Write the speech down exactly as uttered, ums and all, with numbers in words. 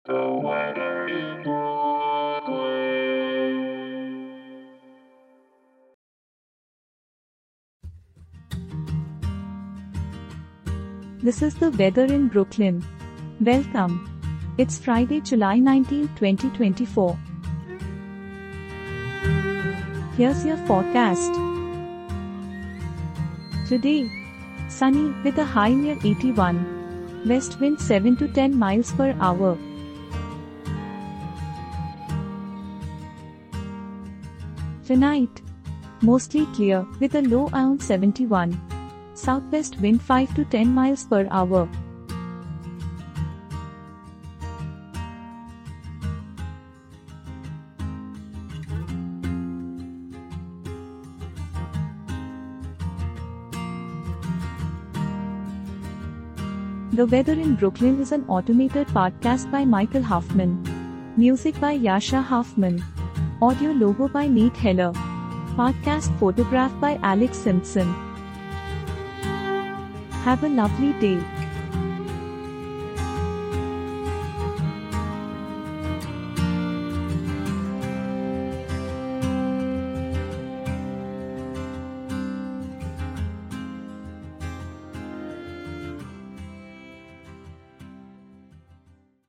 The weather in Brooklyn. This is the weather in Brooklyn. Welcome. It's Friday, July nineteenth, twenty twenty-four. Here's your forecast. Today, sunny with a high near eighty-one. West wind seven to ten miles per hour. Tonight, mostly clear with a low around seventy-one. Southwest wind five to ten miles per hour. The Weather in Brooklyn is an automated podcast by Michael Hoffman. Music by Yasha Hoffman. Audio logo by Nate Heller. Podcast photograph by Alex Simpson. Have a lovely day.